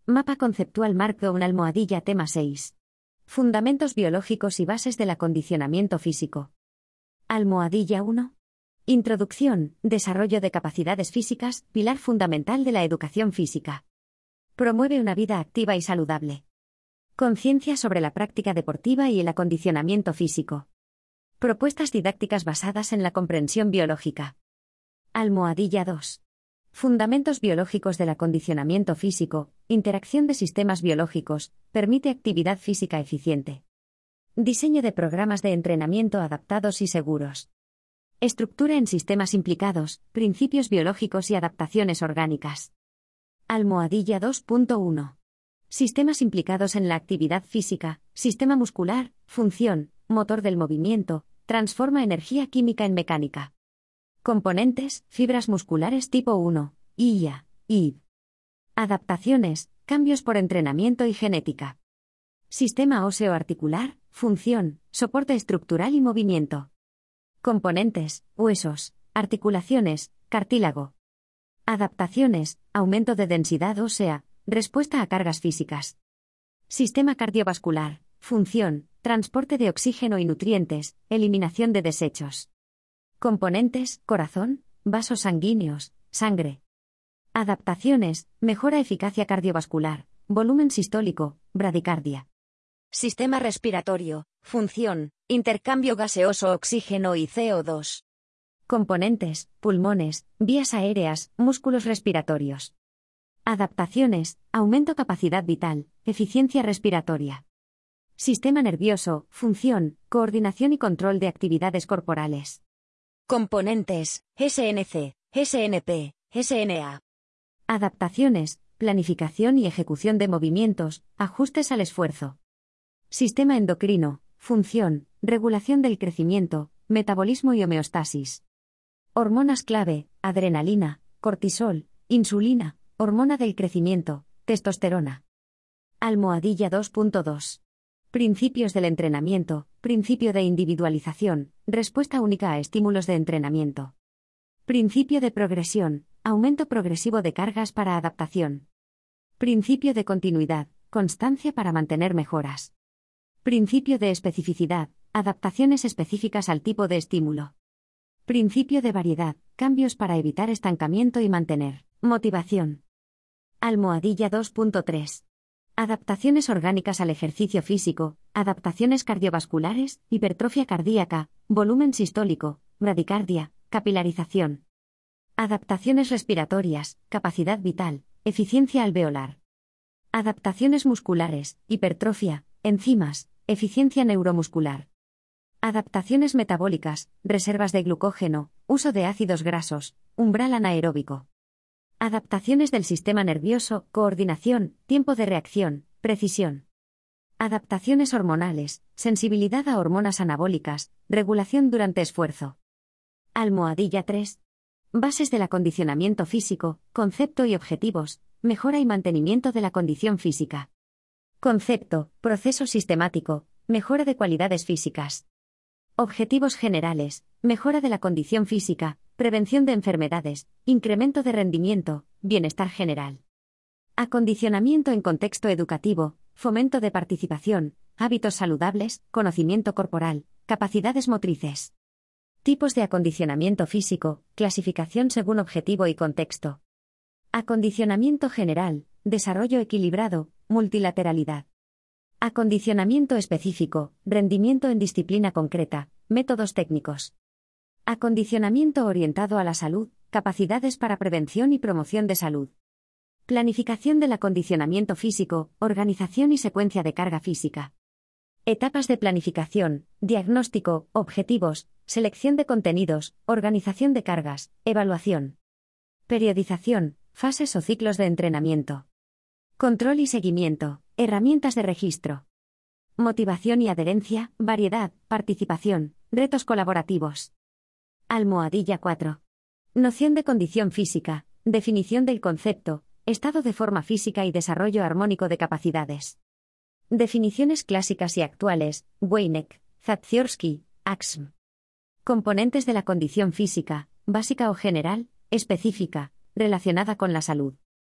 Mapa conceptual Markdown almohadilla tema 6. Fundamentos biológicos y bases del acondicionamiento físico. Almohadilla 1. Introducción, desarrollo de capacidades físicas, pilar fundamental de la educación física. Promueve una vida activa y saludable. Conciencia sobre la práctica deportiva y el acondicionamiento físico. Propuestas didácticas basadas en la comprensión biológica. Almohadilla 2. Fundamentos biológicos del acondicionamiento físico, interacción de sistemas biológicos, permite actividad física eficiente. Diseño de programas de entrenamiento adaptados y seguros. Estructura en sistemas implicados, principios biológicos y adaptaciones orgánicas. Almohadilla 2.1. Sistemas implicados en la actividad física, sistema muscular, función, motor del movimiento, transforma energía química en mecánica. Componentes, fibras musculares tipo 1, IA, IB. Adaptaciones, cambios por entrenamiento y genética. Sistema óseo articular, función, soporte estructural y movimiento. Componentes, huesos, articulaciones, cartílago. Adaptaciones, aumento de densidad ósea, respuesta a cargas físicas. Sistema cardiovascular, función, transporte de oxígeno y nutrientes, eliminación de desechos. Componentes, corazón, vasos sanguíneos, sangre. Adaptaciones, mejora eficacia cardiovascular, volumen sistólico, bradicardia. Sistema respiratorio, función, intercambio gaseoso oxígeno y CO2. Componentes, pulmones, vías aéreas, músculos respiratorios. Adaptaciones, aumento capacidad vital, eficiencia respiratoria. Sistema nervioso, función, coordinación y control de actividades corporales. Componentes, SNC, SNP, SNA. Adaptaciones, planificación y ejecución de movimientos, ajustes al esfuerzo. Sistema endocrino, función, regulación del crecimiento, metabolismo y homeostasis. Hormonas clave, adrenalina, cortisol, insulina, hormona del crecimiento, testosterona. Almohadilla 2.2. Principios del entrenamiento, principio de individualización, respuesta única a estímulos de entrenamiento. Principio de progresión, aumento progresivo de cargas para adaptación. Principio de continuidad, constancia para mantener mejoras. Principio de especificidad, adaptaciones específicas al tipo de estímulo. Principio de variedad, cambios para evitar estancamiento y mantener motivación. Almohadilla 2.3. Adaptaciones orgánicas al ejercicio físico, adaptaciones cardiovasculares, hipertrofia cardíaca, volumen sistólico, bradicardia, capilarización. Adaptaciones respiratorias, capacidad vital, eficiencia alveolar. Adaptaciones musculares, hipertrofia, enzimas, eficiencia neuromuscular. Adaptaciones metabólicas, reservas de glucógeno, uso de ácidos grasos, umbral anaeróbico. Adaptaciones del sistema nervioso, coordinación, tiempo de reacción, precisión. Adaptaciones hormonales, sensibilidad a hormonas anabólicas, regulación durante esfuerzo. Almohadilla 3. Bases del acondicionamiento físico, concepto y objetivos, mejora y mantenimiento de la condición física. Concepto, proceso sistemático, mejora de cualidades físicas. Objetivos generales, mejora de la condición física, prevención de enfermedades, incremento de rendimiento, bienestar general. Acondicionamiento en contexto educativo, fomento de participación, hábitos saludables, conocimiento corporal, capacidades motrices. Tipos de acondicionamiento físico, clasificación según objetivo y contexto. Acondicionamiento general, desarrollo equilibrado, multilateralidad. Acondicionamiento específico, rendimiento en disciplina concreta, métodos técnicos. Acondicionamiento orientado a la salud, capacidades para prevención y promoción de salud. Planificación del acondicionamiento físico, organización y secuencia de carga física. Etapas de planificación, diagnóstico, objetivos, selección de contenidos, organización de cargas, evaluación. Periodización, fases o ciclos de entrenamiento. Control y seguimiento, herramientas de registro. Motivación y adherencia, variedad, participación, retos colaborativos. Almohadilla 4. Noción de condición física, definición del concepto, estado de forma física y desarrollo armónico de capacidades. Definiciones clásicas y actuales, Weineck, Zatziorsky, Axm. Componentes de la condición física, básica o general, específica, relacionada con la salud.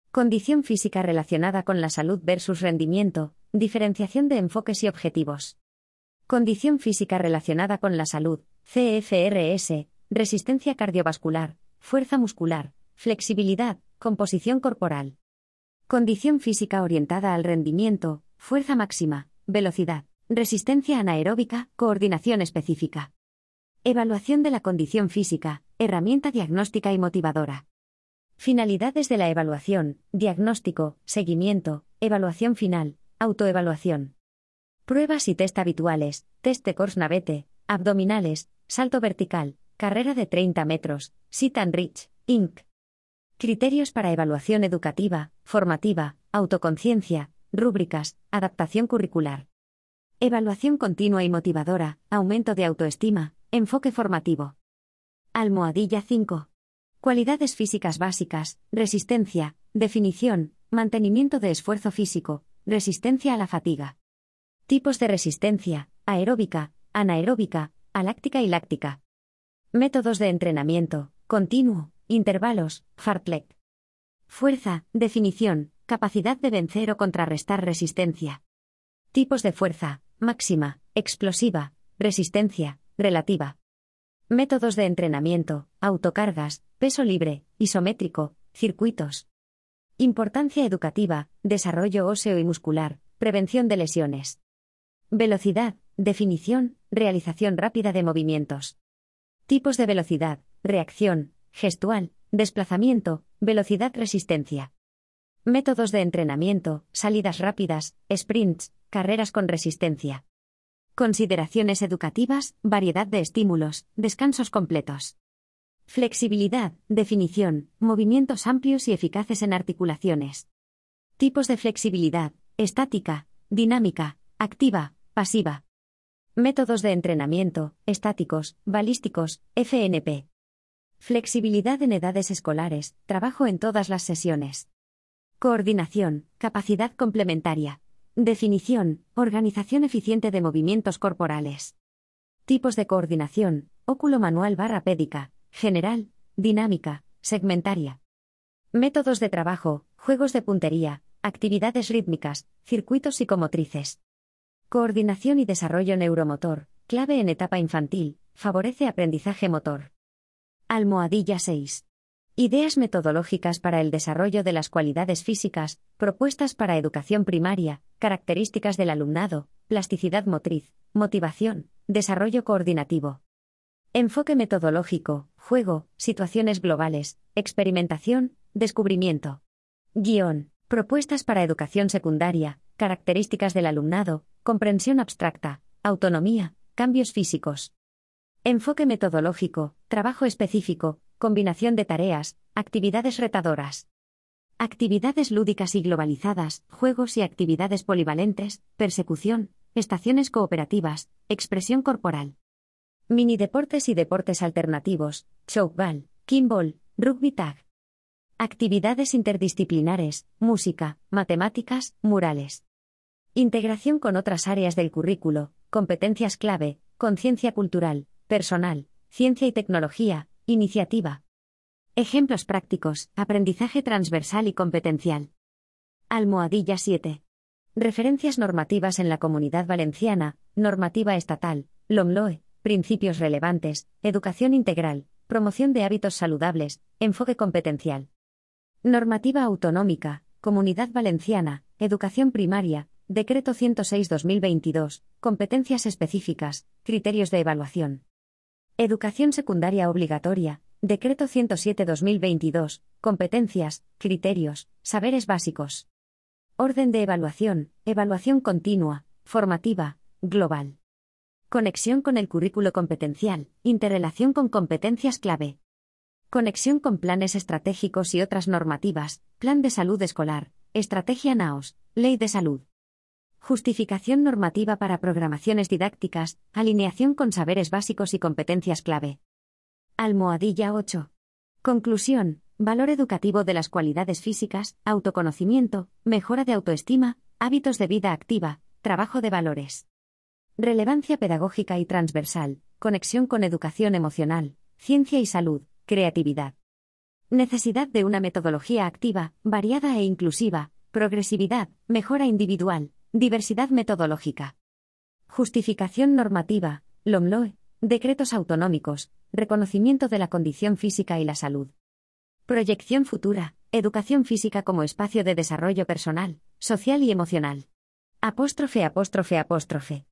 Condición física relacionada con la salud versus rendimiento, diferenciación de enfoques y objetivos. Condición física relacionada con la salud, CFRS, resistencia cardiovascular, fuerza muscular, flexibilidad, composición corporal. Condición física orientada al rendimiento, fuerza máxima, velocidad, resistencia anaeróbica, coordinación específica. Evaluación de la condición física, herramienta diagnóstica y motivadora. Finalidades de la evaluación, diagnóstico, seguimiento, evaluación final, autoevaluación. Pruebas y test habituales, test de Coors-Navette, abdominales, salto vertical, carrera de 30 metros, Sit and Reach, Inc. Criterios para evaluación educativa, formativa, autoconciencia, rúbricas, adaptación curricular. Evaluación continua y motivadora, aumento de autoestima, enfoque formativo. Almohadilla 5. Cualidades físicas básicas, resistencia, definición, mantenimiento de esfuerzo físico, resistencia a la fatiga. Tipos de resistencia, aeróbica, anaeróbica, aláctica y láctica. Métodos de entrenamiento, continuo, intervalos, fartlek. Fuerza, definición, capacidad de vencer o contrarrestar resistencia. Tipos de fuerza, máxima, explosiva, resistencia, relativa. Métodos de entrenamiento, autocargas, peso libre, isométrico, circuitos. Importancia educativa, desarrollo óseo y muscular, prevención de lesiones. Velocidad, definición, realización rápida de movimientos. Tipos de velocidad, reacción, gestual, desplazamiento, velocidad resistencia. Métodos de entrenamiento, salidas rápidas, sprints, carreras con resistencia. Consideraciones educativas, variedad de estímulos, descansos completos. Flexibilidad, definición, movimientos amplios y eficaces en articulaciones. Tipos de flexibilidad, estática, dinámica, activa, pasiva. Métodos de entrenamiento, estáticos, balísticos, FNP. Flexibilidad en edades escolares, trabajo en todas las sesiones. Coordinación, capacidad complementaria. Definición, organización eficiente de movimientos corporales. Tipos de coordinación, óculo-manual / pédica, general, dinámica, segmentaria. Métodos de trabajo, juegos de puntería, actividades rítmicas, circuitos psicomotrices. Coordinación y desarrollo neuromotor, clave en etapa infantil, favorece aprendizaje motor. Almohadilla 6. Ideas metodológicas para el desarrollo de las cualidades físicas, propuestas para educación primaria, características del alumnado, plasticidad motriz, motivación, desarrollo coordinativo. Enfoque metodológico, juego, situaciones globales, experimentación, descubrimiento. Guión, propuestas para educación secundaria, características del alumnado, comprensión abstracta, autonomía, cambios físicos. Enfoque metodológico, trabajo específico, combinación de tareas, actividades retadoras. Actividades lúdicas y globalizadas, juegos y actividades polivalentes, persecución, estaciones cooperativas, expresión corporal. Minideportes y deportes alternativos, chokeball, kimball, rugby tag. Actividades interdisciplinares, música, matemáticas, murales. Integración con otras áreas del currículo, competencias clave, conciencia cultural, personal, ciencia y tecnología, iniciativa. Ejemplos prácticos, aprendizaje transversal y competencial. Almohadilla 7. Referencias normativas en la Comunidad Valenciana, normativa estatal, LOMLOE, principios relevantes, educación integral, promoción de hábitos saludables, enfoque competencial. Normativa autonómica, Comunidad Valenciana, educación primaria, Decreto 106/2022, competencias específicas, criterios de evaluación. Educación secundaria obligatoria, Decreto 107/2022, competencias, criterios, saberes básicos. Orden de evaluación, evaluación continua, formativa, global. Conexión con el currículo competencial, interrelación con competencias clave. Conexión con planes estratégicos y otras normativas, Plan de Salud Escolar, Estrategia NAOS, Ley de Salud. Justificación normativa para programaciones didácticas, alineación con saberes básicos y competencias clave. Almohadilla 8. Conclusión, valor educativo de las cualidades físicas, autoconocimiento, mejora de autoestima, hábitos de vida activa, trabajo de valores. Relevancia pedagógica y transversal, conexión con educación emocional, ciencia y salud, creatividad. Necesidad de una metodología activa, variada e inclusiva, progresividad, mejora individual, diversidad metodológica. Justificación normativa, LOMLOE, decretos autonómicos, reconocimiento de la condición física y la salud. Proyección futura, educación física como espacio de desarrollo personal, social y emocional. _________